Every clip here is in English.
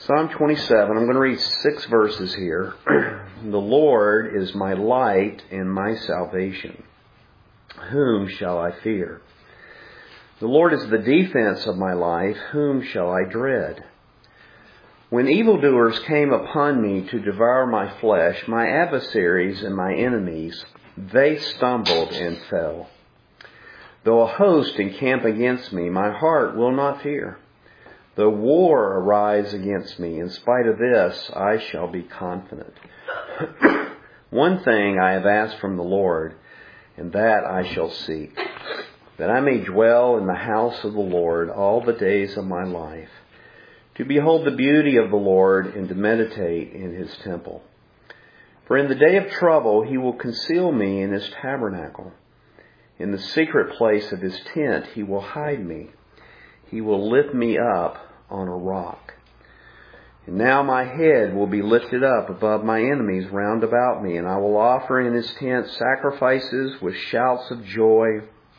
Psalm 27, I'm going to read 6 verses here. The Lord is my light and my salvation. Whom shall I fear? The Lord is the defense of my life. Whom shall I dread? When evildoers came upon me to devour my flesh, my adversaries and my enemies, they stumbled and fell. Though a host encamp against me, my heart will not fear. Though war arise against me, in spite of this, I shall be confident. One thing I have asked from the Lord, and that I shall seek, that I may dwell in the house of the Lord all the days of my life, to behold the beauty of the Lord and to meditate in His temple. For in the day of trouble He will conceal me in His tabernacle. In the secret place of His tent He will hide me. He will lift me up on a rock. And now my head will be lifted up above my enemies round about me, and I will offer in His tent sacrifices with shouts of joy.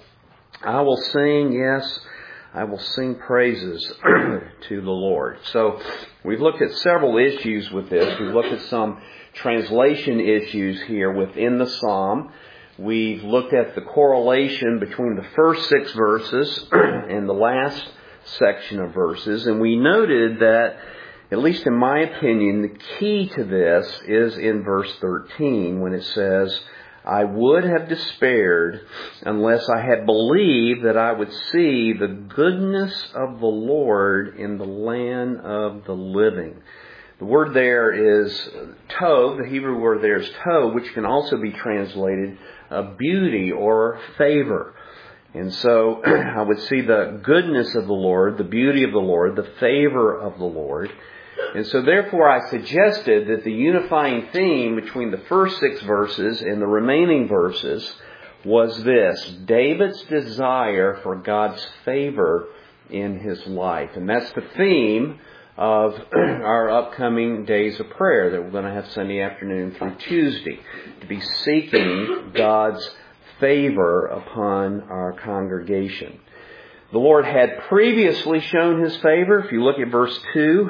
I will sing, yes, I will sing praises to the Lord. So we've looked at several issues with this. We've looked at some translation issues here within the psalm. We've looked at the correlation between the first 6 verses and the last section of verses, and we noted that, at least in my opinion, the key to this is in verse 13 when it says, I would have despaired unless I had believed that I would see the goodness of the Lord in the land of the living. The word there is tov, the Hebrew word there is tov, which can also be translated beauty or favor. And so I would see the goodness of the Lord, the beauty of the Lord, the favor of the Lord. And so therefore I suggested that the unifying theme between the first 6 verses and the remaining verses was this: David's desire for God's favor in his life. And that's the theme of our upcoming days of prayer that we're going to have Sunday afternoon through Tuesday, to be seeking God's favor upon our congregation. The Lord had previously shown His favor. If you look at verse 2,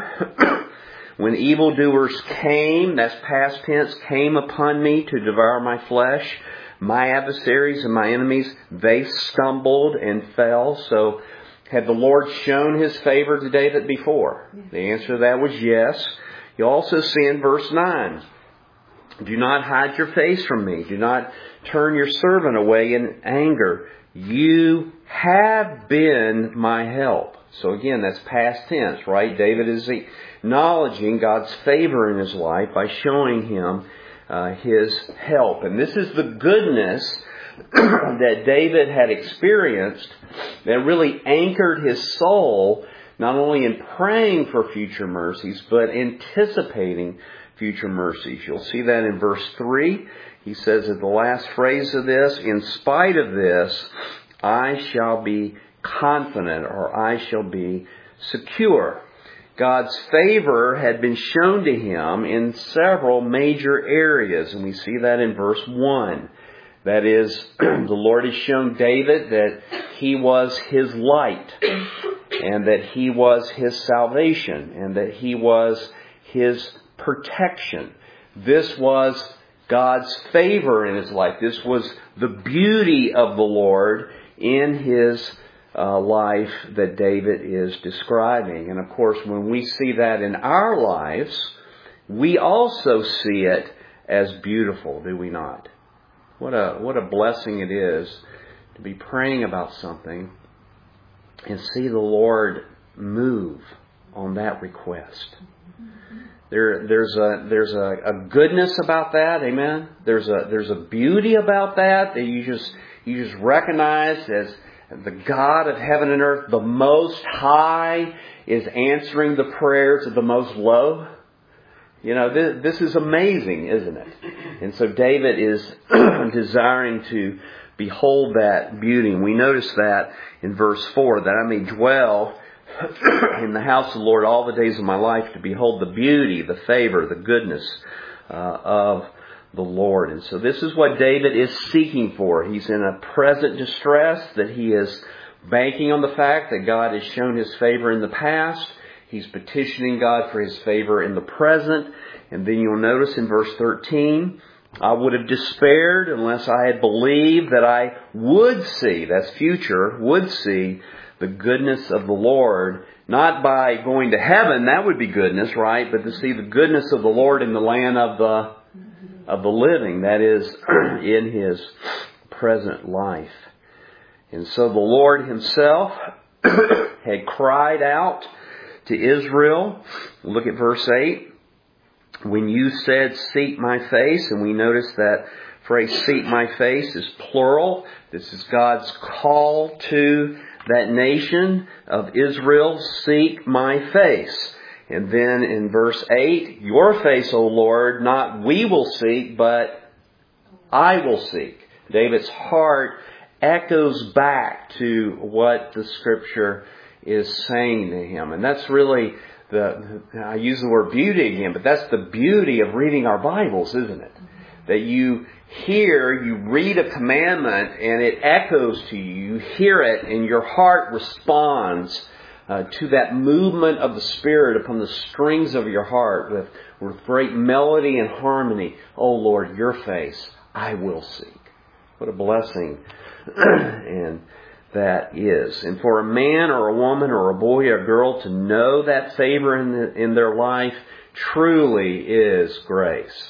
when evildoers came, that's past tense, came upon me to devour my flesh, my adversaries and my enemies, they stumbled and fell. So had the Lord shown His favor to David before? The answer to that was yes. You also see in verse 9, do not hide your face from me. Do not turn your servant away in anger. You have been my help. So again, that's past tense, right? David is acknowledging God's favor in his life by showing him His help. And this is the goodness that David had experienced that really anchored his soul, not only in praying for future mercies, but anticipating future mercies. You'll see that in verse 3. He says at the last phrase of this, in spite of this, I shall be confident, or I shall be secure. God's favor had been shown to him in several major areas, and we see that in verse 1. That is, the Lord has shown David that He was his light, and that He was his salvation, and that He was his protection. This was God's favor in his life. This was the beauty of the Lord in his life that David is describing. And of course, when we see that in our lives, we also see it as beautiful, do we not? What a blessing it is to be praying about something and see the Lord move on that request. There's a goodness about that, amen. There's a beauty about that you just recognize as the God of heaven and earth, the Most High, is answering the prayers of the Most Low. You know, this is amazing, isn't it? And so David is desiring to behold that beauty. And we notice that in verse 4, that I may dwell in the house of the Lord all the days of my life, to behold the beauty, the favor, the goodness of the Lord. And so this is what David is seeking for. He's in a present distress, that he is banking on the fact that God has shown His favor in the past. He's petitioning God for His favor in the present. And then you'll notice in verse 13, I would have despaired unless I had believed that I would see, that's future, would see the goodness of the Lord. Not by going to heaven, that would be goodness, right? But to see the goodness of the Lord in the land of the living, that is, in His present life. And so the Lord Himself had cried out to Israel. Look at verse 8. When you said, seek my face, and we notice that phrase, seek my face, is plural. This is God's call to that nation of Israel, seek my face. And then in verse 8, your face, O Lord, not we will seek, but I will seek. David's heart echoes back to what the Scripture is saying to him. And that's really I use the word beauty again, but that's the beauty of reading our Bibles, isn't it? That you read a commandment and it echoes to you. You hear it and your heart responds to that movement of the Spirit upon the strings of your heart with great melody and harmony. Oh Lord, your face I will seek. What a blessing and that is. And for a man or a woman or a boy or a girl to know that favor in their life truly is grace.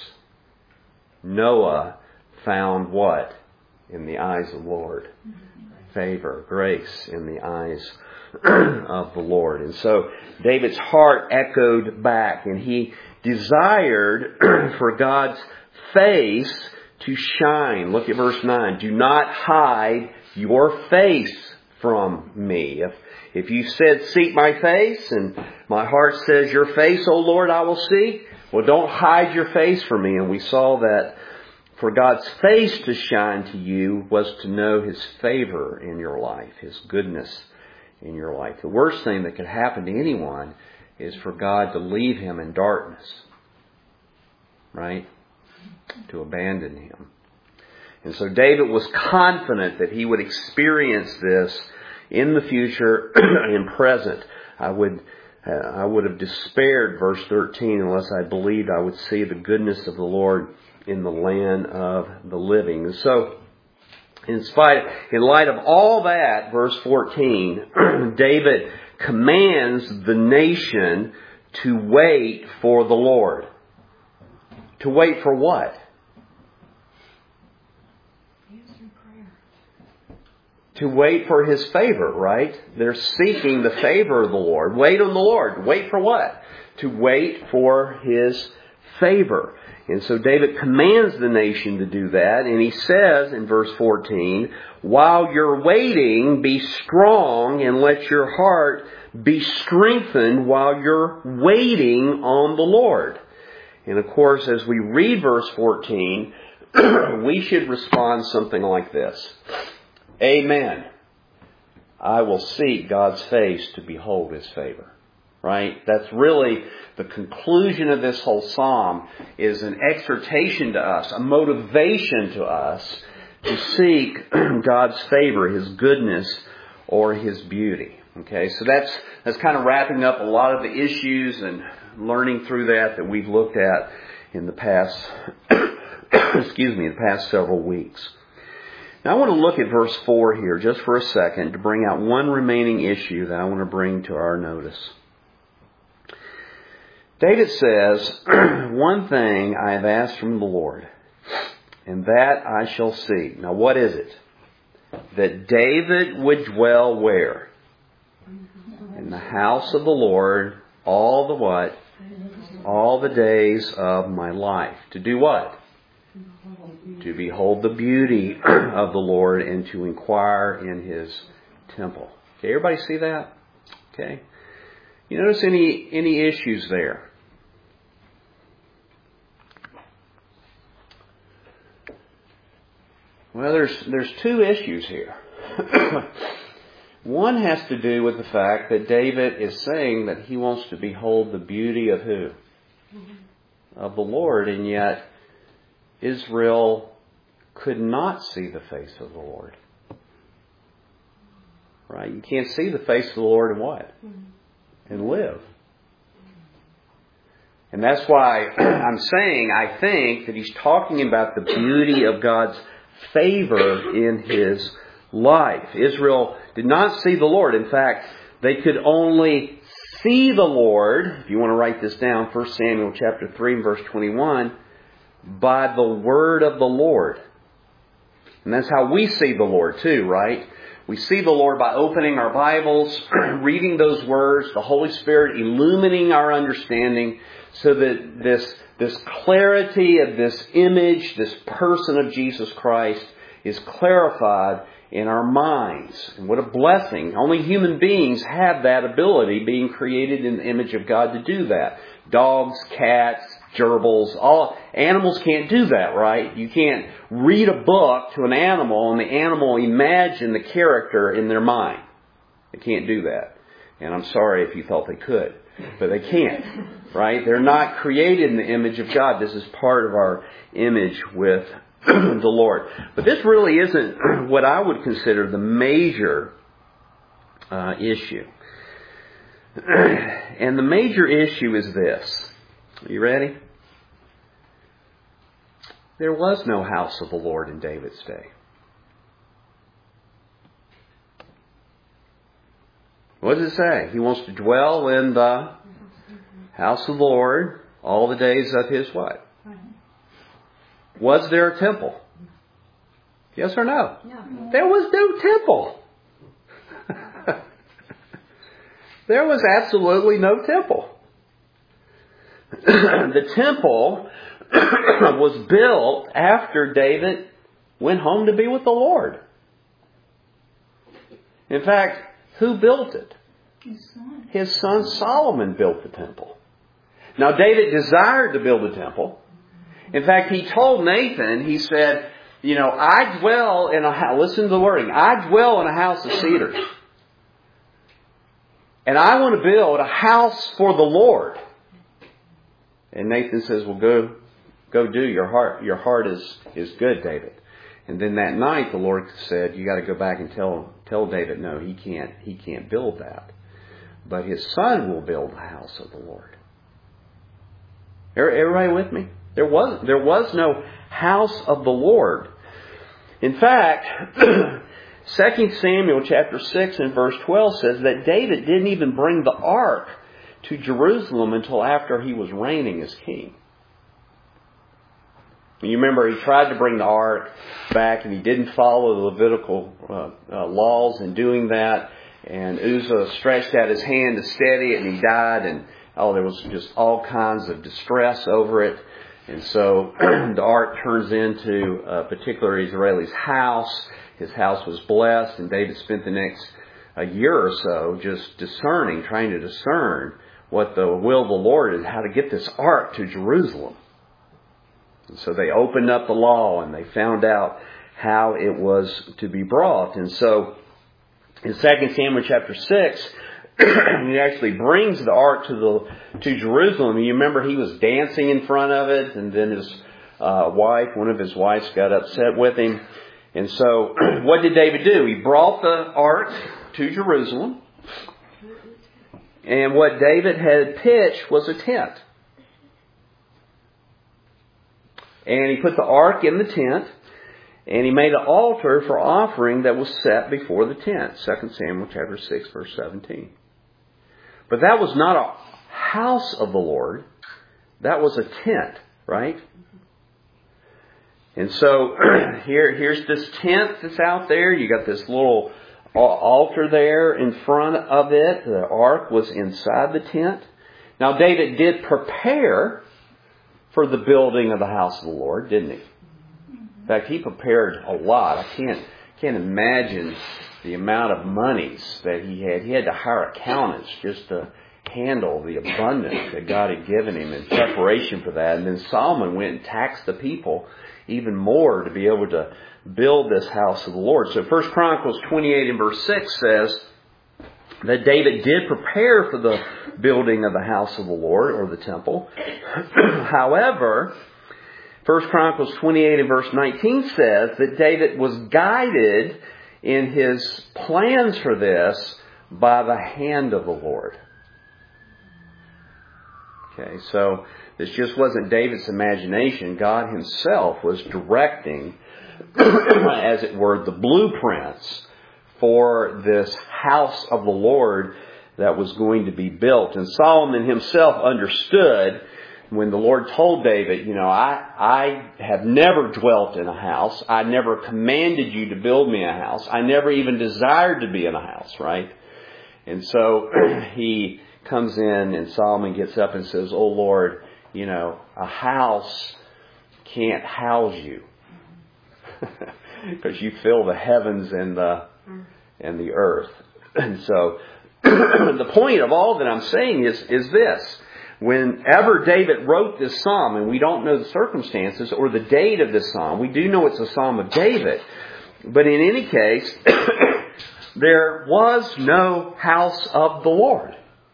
Noah found what? In the eyes of the Lord. Favor, grace in the eyes of the Lord. And so David's heart echoed back and he desired for God's face to shine. Look at verse 9. Do not hide your face from me. If you said, seek my face, and my heart says, your face, O Lord, I will seek, well, don't hide your face from me. And we saw that for God's face to shine to you was to know His favor in your life, His goodness in your life. The worst thing that could happen to anyone is for God to leave him in darkness, right? To abandon him. And so David was confident that he would experience this in the future and present. I would have despaired, verse 13, unless I believed I would see the goodness of the Lord in the land of the living. And so, in light of all that, verse 14, David commands the nation to wait for the Lord. To wait for what? To wait for His favor, right? They're seeking the favor of the Lord. Wait on the Lord. Wait for what? To wait for His favor. And so David commands the nation to do that. And he says in verse 14, while you're waiting, be strong and let your heart be strengthened while you're waiting on the Lord. And of course, as we read verse 14, we should respond something like this. Amen. I will seek God's face to behold His favor. Right? That's really the conclusion of this whole psalm, is an exhortation to us, a motivation to us to seek God's favor, His goodness, or His beauty. Okay, so that's kind of wrapping up a lot of the issues and learning through that we've looked at in the past, the past several weeks. Now I want to look at verse 4 here just for a second to bring out one remaining issue that I want to bring to our notice. David says, one thing I have asked from the Lord, and that I shall seek. Now what is it? That David would dwell where? In the house of the Lord all the what? All the days of my life. To do what? To behold the beauty of the Lord and to inquire in His temple. Okay, everybody see that? Okay. You notice any issues there? Well, there's two issues here. One has to do with the fact that David is saying that he wants to behold the beauty of who? Of the Lord, and yet Israel could not see the face of the Lord. Right? You can't see the face of the Lord and what? And live. And that's why I'm saying, I think, that he's talking about the beauty of God's favor in his life. Israel did not see the Lord. In fact, they could only see the Lord, if you want to write this down, 1 Samuel chapter 3 verse 21, by the word of the Lord. And that's how we see the Lord too, right? We see the Lord by opening our Bibles, reading those words, the Holy Spirit illumining our understanding so that this clarity of this image, this person of Jesus Christ is clarified in our minds. And what a blessing. Only human beings have that ability, being created in the image of God, to do that. Dogs, cats, gerbils, all animals can't do that, right? You can't read a book to an animal and the animal imagine the character in their mind. They can't do that. And I'm sorry if you thought they could, but they can't, right? They're not created in the image of God. This is part of our image with the Lord. But this really isn't what I would consider the major issue. And the major issue is this. Are you ready? There was no house of the Lord in David's day. What does it say? He wants to dwell in the house of the Lord all the days of his what? Was there a temple? Yes or no? No. There was no temple. There was absolutely no temple. The temple was built after David went home to be with the Lord. In fact, who built it? His son Solomon built the temple. Now, David desired to build a temple. In fact, he told Nathan, he said, I dwell in a house, listen to the wording, I dwell in a house of cedars. And I want to build a house for the Lord. And Nathan says, well, go do your heart is good, David. And then that night the Lord said, you got to go back and tell David, no, he can't build that. But his son will build the house of the Lord. Everybody with me? There was no house of the Lord. In fact, 2 Samuel chapter 6 and verse 12 says that David didn't even bring the ark to Jerusalem until after he was reigning as king. You remember he tried to bring the ark back and he didn't follow the Levitical laws in doing that. And Uzzah stretched out his hand to steady it and he died. And there was just all kinds of distress over it. And so the ark turns into a particular Israeli's house. His house was blessed, and David spent the next year or so just discerning, trying to discern what the will of the Lord is, how to get this ark to Jerusalem. And so they opened up the law and they found out how it was to be brought. And so in 2 Samuel chapter 6, he actually brings the ark to Jerusalem. You remember he was dancing in front of it, and then his one of his wives got upset with him. And so what did David do? He brought the ark to Jerusalem. And what David had pitched was a tent. And he put the ark in the tent. And he made an altar for offering that was set before the tent. 2 Samuel chapter 6 verse 17. But that was not a house of the Lord. That was a tent, right? And so here's this tent that's out there. You got this little altar there in front of it. The ark was inside the tent. Now David did prepare for the building of the house of the Lord, didn't he? In fact, he prepared a lot. I can't imagine the amount of monies that he had. He had to hire accountants just to handle the abundance that God had given him in preparation for that. And then Solomon went and taxed the people even more to be able to build this house of the Lord. So 1 Chronicles 28 and verse 6 says that David did prepare for the building of the house of the Lord, or the temple. However, 1 Chronicles 28 and verse 19 says that David was guided in his plans for this by the hand of the Lord. Okay, so this just wasn't David's imagination. God himself was directing, as it were, the blueprints for this house of the Lord that was going to be built. And Solomon himself understood when the Lord told David, I have never dwelt in a house. I never commanded you to build me a house. I never even desired to be in a house, right? And so he comes in and Solomon gets up and says, "Oh Lord, a house can't house you because you fill the heavens and the earth." And so the point of all that I'm saying is this. Whenever David wrote this psalm, and we don't know the circumstances or the date of this psalm, we do know it's a psalm of David. But in any case, there was no house of the Lord.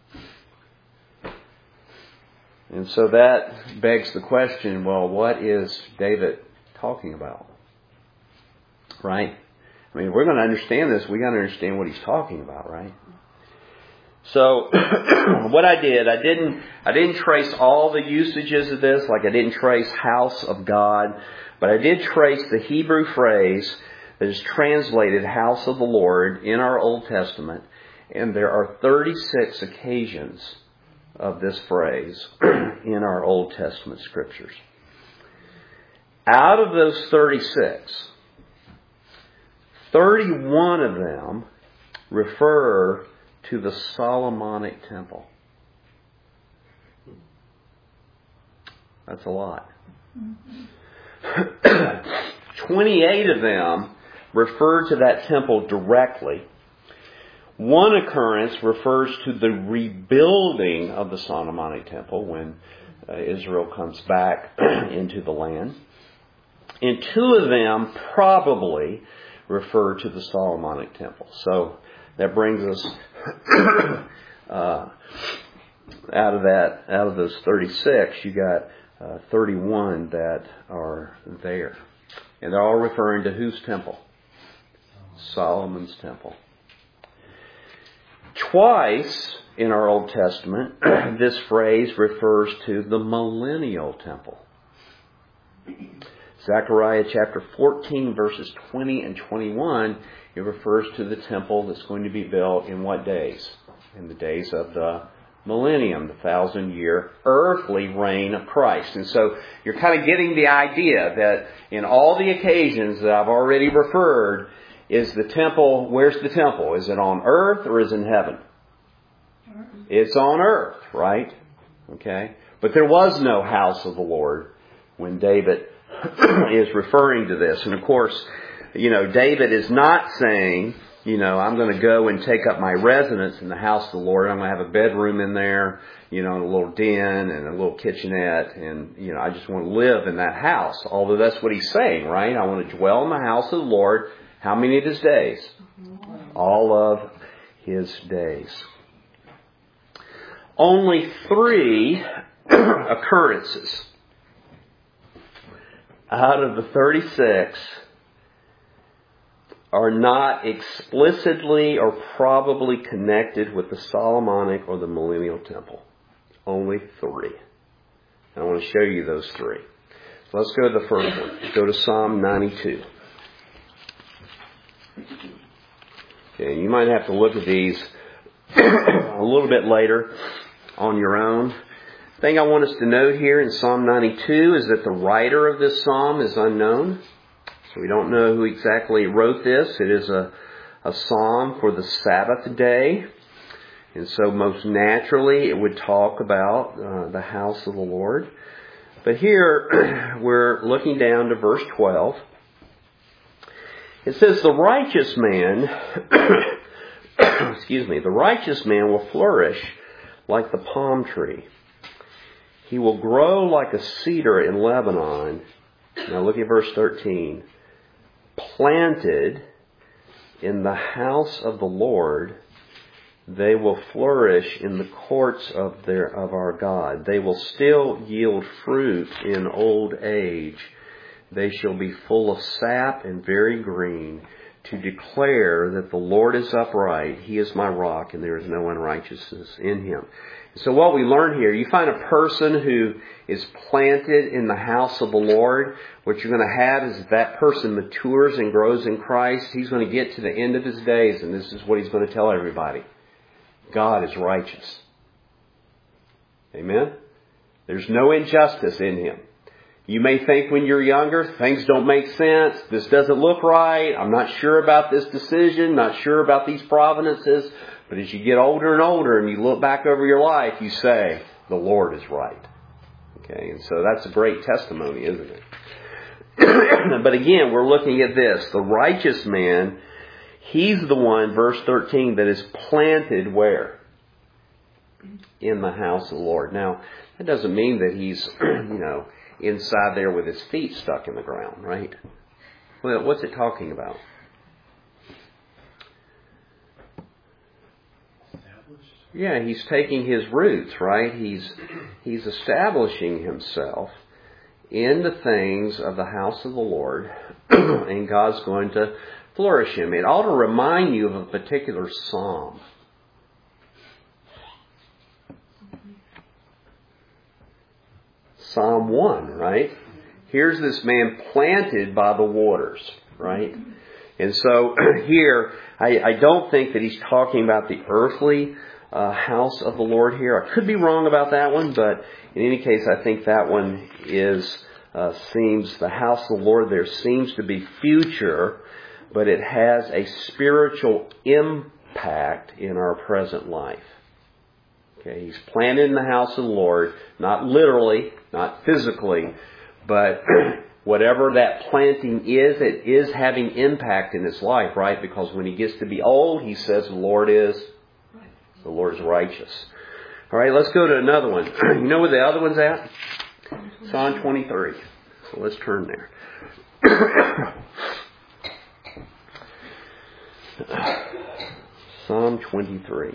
And so that begs the question, well, what is David talking about? Right? I mean, if we're going to understand this, we got to understand what he's talking about, right? So what I didn't trace all the usages of this, like I didn't trace house of God, but I did trace the Hebrew phrase that is translated house of the Lord in our Old Testament, and there are 36 occasions of this phrase in our Old Testament scriptures. Out of those 36, 31 of them refer to the Solomonic temple. That's a lot. 28 of them refer to that temple directly. One occurrence refers to the rebuilding of the Solomonic temple when Israel comes back into the land. And 2 of them probably refer to the Solomonic temple. So that brings us out of those 36, you got 31 that are there. And they're all referring to whose temple? Solomon's temple. Twice in our Old Testament, this phrase refers to the millennial temple. Zechariah chapter 14, verses 20 and 21, it refers to the temple that's going to be built in what days? In the days of the millennium, the 1,000-year earthly reign of Christ. And so you're kind of getting the idea that in all the occasions that I've already referred, is the temple, where's the temple? Is it on earth or is it in heaven? It's on earth, right? Okay. But there was no house of the Lord when David is referring to this. And of course, David is not saying, I'm going to go and take up my residence in the house of the Lord. I'm going to have a bedroom in there, and a little den and a little kitchenette. And, I just want to live in that house. Although that's what he's saying, right? I want to dwell in the house of the Lord. How many of his days? All of his days. Only 3 occurrences out of the 36 are not explicitly or probably connected with the Solomonic or the millennial temple. Only 3. And I want to show you those 3. So let's go to the first one. Go to Psalm 92. Okay, you might have to look at these a little bit later on your own. The thing I want us to note here in Psalm 92 is that the writer of this psalm is unknown. So we don't know who exactly wrote this. It is a psalm for the Sabbath day. And so most naturally it would talk about the house of the Lord. But here we're looking down to verse 12. It says, the righteous man, the righteous man will flourish like the palm tree. He will grow like a cedar in Lebanon. Now look at verse 13. Planted in the house of the Lord, they will flourish in the courts of our God. They will still yield fruit in old age. They shall be full of sap and very green. to declare that the Lord is upright, He is my rock, and there is no unrighteousness in Him. So what we learn here, you find a person who is planted in the house of the Lord, what you're going to have is that person matures and grows in Christ. He's going to get to the end of his days, and this is what he's going to tell everybody. God is righteous. Amen? There's no injustice in Him. You may think when you're younger, things don't make sense. This doesn't look right. I'm not sure about this decision. Not sure about these providences. But as you get older and older and you look back over your life, you say, the Lord is right. Okay, and so that's a great testimony, isn't it? But again, we're looking at this. The righteous man, he's the one, verse 13, that is planted where? In the house of the Lord. Now, that doesn't mean that he's, inside there with his feet stuck in the ground, right? Well, what's it talking about? Yeah, he's taking his roots, right? He's establishing himself in the things of the house of the Lord, and God's going to flourish him. It ought to remind you of a particular psalm. Psalm 1, right? Here's this man planted by the waters, right? And so here, I don't think that he's talking about the earthly house of the Lord here. I could be wrong about that one, but in any case, I think that one seems, the house of the Lord there seems to be future, but it has a spiritual impact in our present life. Okay, he's planted in the house of the Lord, not literally, not physically, but whatever that planting is, it is having impact in his life, right? Because when he gets to be old, he says the Lord is righteous. All right, let's go to another one. You know where the other one's at? Psalm 23. So let's turn there. Psalm 23.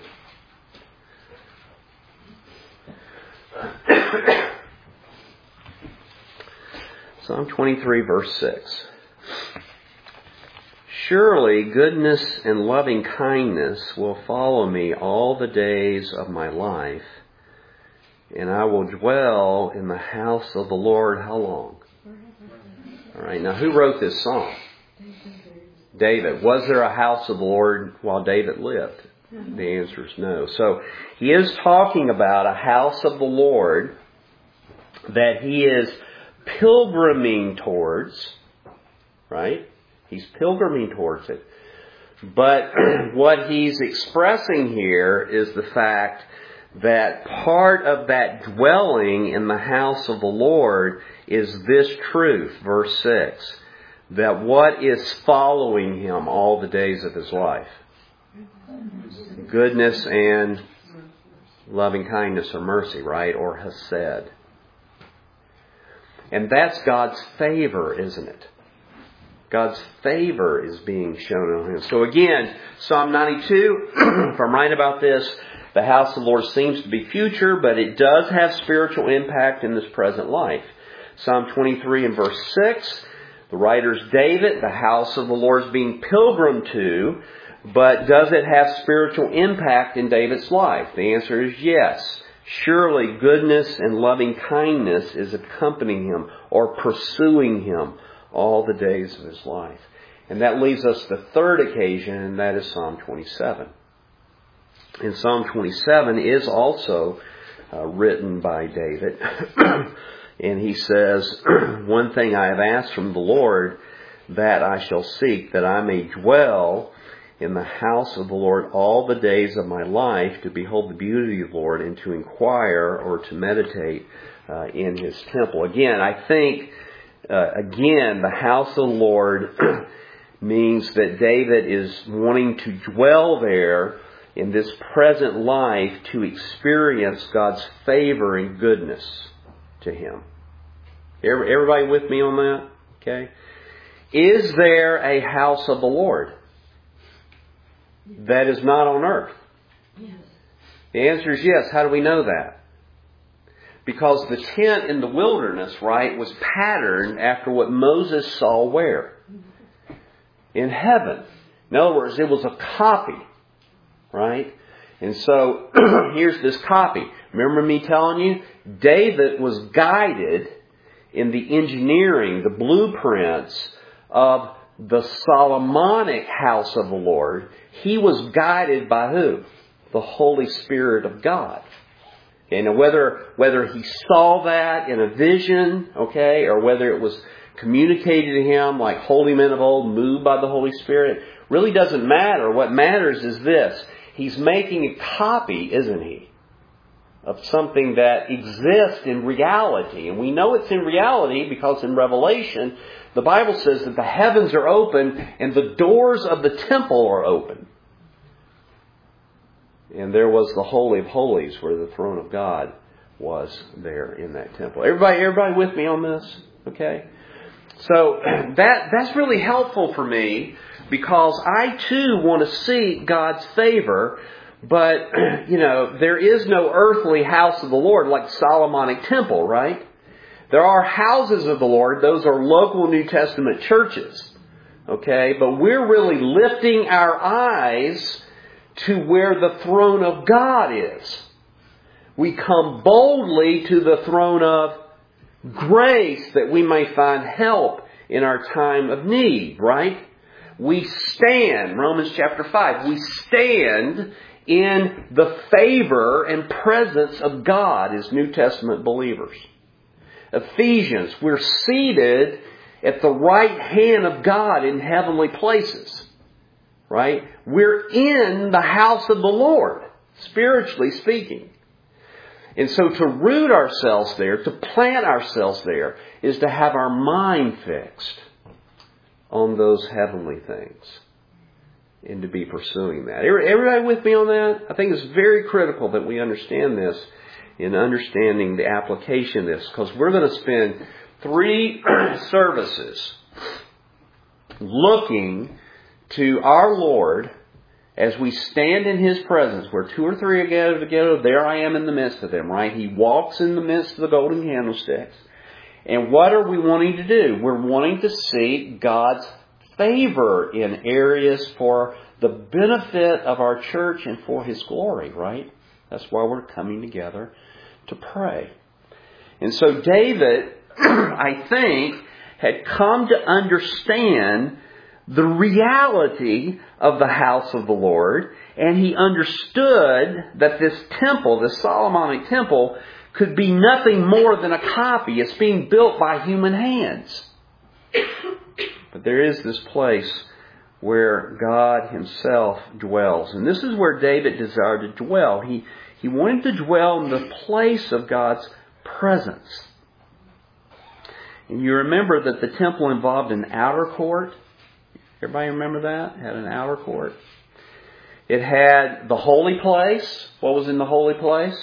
Psalm 23, verse 6. Surely goodness and loving kindness will follow me all the days of my life, and I will dwell in the house of the Lord how long? All right, now who wrote this song? David. Was there a house of the Lord while David lived? The answer is no. So he is talking about a house of the Lord that he is pilgriming towards, right? He's pilgriming towards it. But what he's expressing here is the fact that part of that dwelling in the house of the Lord is this truth, verse 6, that what is following him all the days of his life? Goodness and loving kindness or mercy, right? Or hesed. And that's God's favor, isn't it? God's favor is being shown on him. So again, Psalm 92, if I'm right about this, the house of the Lord seems to be future, but it does have spiritual impact in this present life. Psalm 23 and verse 6, the writer's David, the house of the Lord is being pilgrim to, but does it have spiritual impact in David's life? The answer is yes. Surely goodness and loving kindness is accompanying him or pursuing him all the days of his life. And that leaves us the third occasion, and that is Psalm 27. And Psalm 27 is also written by David. And he says, one thing I have asked from the Lord, that I shall seek, that I may dwell in the house of the Lord all the days of my life, to behold the beauty of the Lord and to inquire or to meditate in his temple. Again, I think, the house of the Lord means that David is wanting to dwell there in this present life to experience God's favor and goodness to him. Everybody with me on that? Okay. Is there a house of the Lord that is not on earth? Yes. The answer is yes. How do we know that? Because the tent in the wilderness, right, was patterned after what Moses saw where? In heaven. In other words, it was a copy, right? And so, here's this copy. Remember me telling you? David was guided in the engineering, the blueprints of the Solomonic house of the Lord. He was guided by who? The Holy Spirit of God. Okay, now whether he saw that in a vision, okay, or whether it was communicated to him like holy men of old, moved by the Holy Spirit, really doesn't matter. What matters is this. He's making a copy, isn't he, of something that exists in reality. And we know it's in reality because in Revelation, the Bible says that the heavens are open and the doors of the temple are open. And there was the Holy of Holies where the throne of God was there in that temple. Everybody with me on this? Okay? So that's really helpful for me because I too want to seek God's favor. But, there is no earthly house of the Lord like Solomonic temple, right? There are houses of the Lord. Those are local New Testament churches. Okay? But we're really lifting our eyes to where the throne of God is. We come boldly to the throne of grace that we may find help in our time of need, right? We stand, Romans chapter 5, we stand in the favor and presence of God as New Testament believers. Ephesians, we're seated at the right hand of God in heavenly places. Right? We're in the house of the Lord, spiritually speaking. And so to root ourselves there, to plant ourselves there, is to have our mind fixed on those heavenly things. And to be pursuing that. Everybody with me on that? I think it's very critical that we understand this in understanding the application of this. Because we're going to spend 3 services looking to our Lord as we stand in His presence, where 2 or 3 are gathered together, there I am in the midst of them, right? He walks in the midst of the golden candlesticks. And what are we wanting to do? We're wanting to seek God's favor in areas for the benefit of our church and for His glory, right? That's why we're coming together to pray. And so David, I think, had come to understand the reality of the house of the Lord, and he understood that this temple, this Solomonic temple, could be nothing more than a copy. It's being built by human hands. But there is this place where God Himself dwells. And this is where David desired to dwell. He wanted to dwell in the place of God's presence. And you remember that the temple involved an outer court. Everybody remember that? It had an outer court. It had the holy place. What was in the holy place?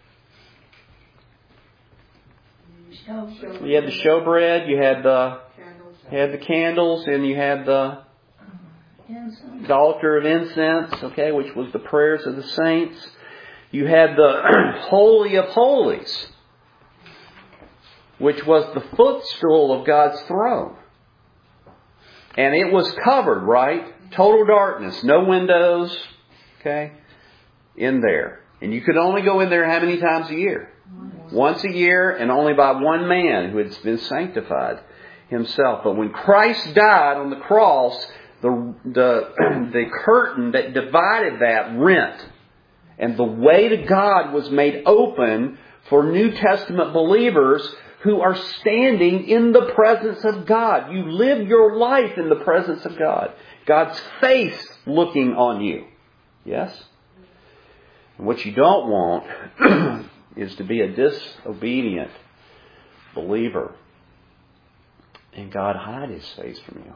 You had the showbread. You had the candles, and you had the altar of incense. Okay, which was the prayers of the saints. You had the Holy of Holies, which was the footstool of God's throne. And it was covered, right? Total darkness. No windows. Okay? In there. And you could only go in there how many times a year? Once a year, and only by one man who had been sanctified himself. But when Christ died on the cross, the curtain that divided that rent. And the way to God was made open for New Testament believers who are standing in the presence of God. You live your life in the presence of God. God's face looking on you. Yes? And what you don't want is to be a disobedient believer and God hide His face from you.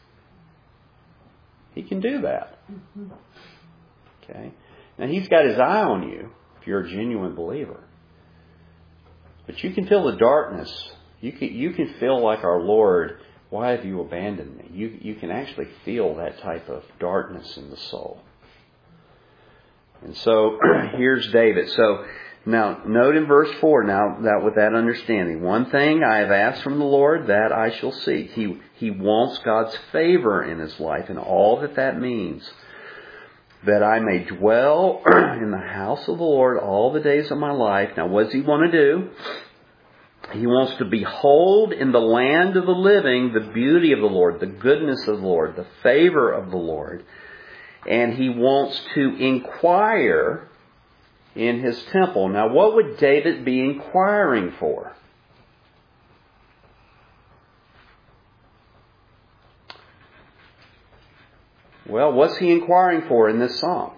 He can do that. Okay? Now He's got His eye on you if you're a genuine believer. But you can feel the darkness. You can feel like our Lord, why have you abandoned me? You can actually feel that type of darkness in the soul. And so here's David. So Now, note in verse 4, now that with that understanding, one thing I have asked from the Lord, that I shall seek. He wants God's favor in his life and all that means. That I may dwell in the house of the Lord all the days of my life. Now, what does he want to do? He wants to behold in the land of the living the beauty of the Lord, the goodness of the Lord, the favor of the Lord. And he wants to inquire in his temple. Now, what would David be inquiring for? Well, what's he inquiring for in this psalm?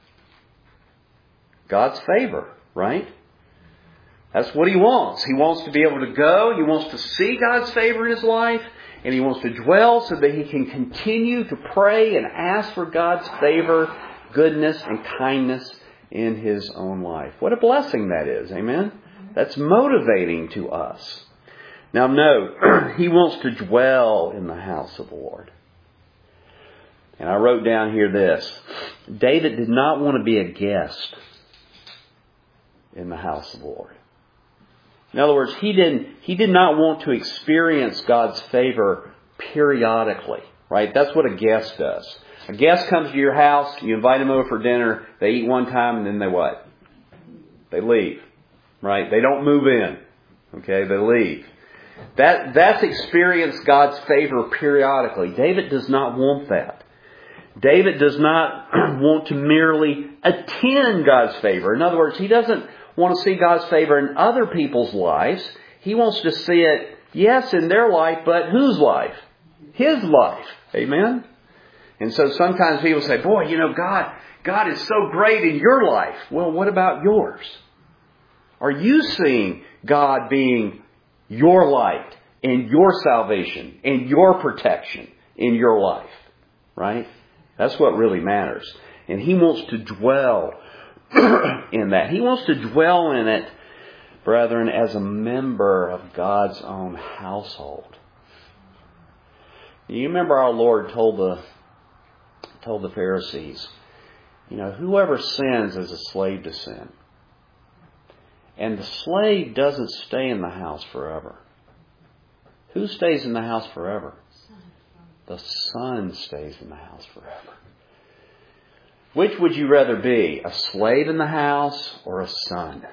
God's favor, right? That's what he wants. He wants to be able to go. He wants to see God's favor in his life. And he wants to dwell so that he can continue to pray and ask for God's favor, goodness, and kindness in his own life. What a blessing that is. Amen? That's motivating to us. Now note, he wants to dwell in the house of the Lord. And I wrote down here this. David did not want to be a guest in the house of the Lord. In other words, he did not want to experience God's favor periodically. Right? That's what a guest does. A guest comes to your house, you invite them over for dinner, they eat one time, and then they what? They leave. Right? They don't move in. Okay? They leave. That's experienced God's favor periodically. David does not want that. David does not want to merely attend God's favor. In other words, he doesn't want to see God's favor in other people's lives. He wants to see it, yes, in their life, but whose life? His life. Amen? And so sometimes people say, boy, God is so great in your life. Well, what about yours? Are you seeing God being your light and your salvation and your protection in your life? Right? That's what really matters. And he wants to dwell in that. He wants to dwell in it, brethren, as a member of God's own household. You remember our Lord told the Pharisees, whoever sins is a slave to sin. And the slave doesn't stay in the house forever. Who stays in the house forever? The son stays in the house forever. Which would you rather be? A slave in the house or a son?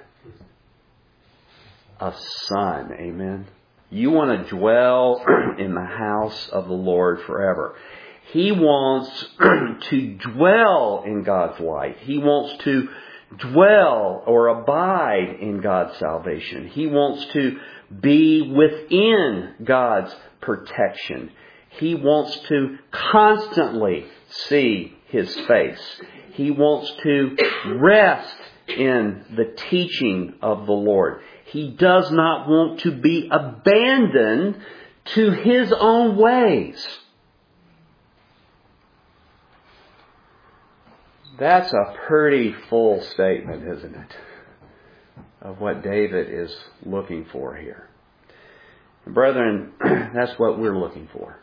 A son. Amen. You want to dwell in the house of the Lord forever. He wants to dwell in God's light. He wants to dwell or abide in God's salvation. He wants to be within God's protection. He wants to constantly see His face. He wants to rest in the teaching of the Lord. He does not want to be abandoned to his own ways. That's a pretty full statement, isn't it? Of what David is looking for here. And brethren, that's what we're looking for.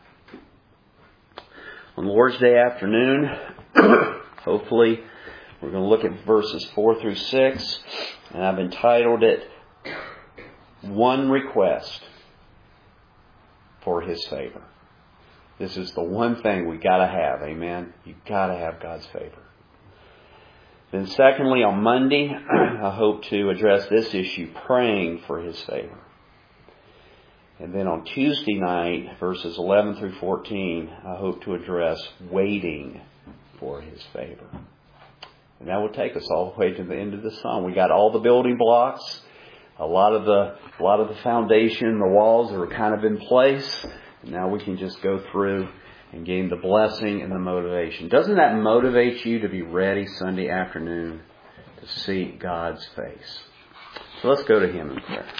On Lord's Day afternoon, hopefully, we're going to look at verses 4 through 6. And I've entitled it, One Request for His Favor. This is the one thing we got to have, amen? You've got to have God's favor. Then secondly, on Monday, I hope to address this issue, praying for His favor. And then on Tuesday night, verses 11 through 14, I hope to address waiting for His favor. And that will take us all the way to the end of the psalm. We got all the building blocks, a lot of the foundation, the walls are kind of in place. And now we can just go through and gain the blessing and the motivation. Doesn't that motivate you to be ready Sunday afternoon to seek God's face? So let's go to Him in prayer.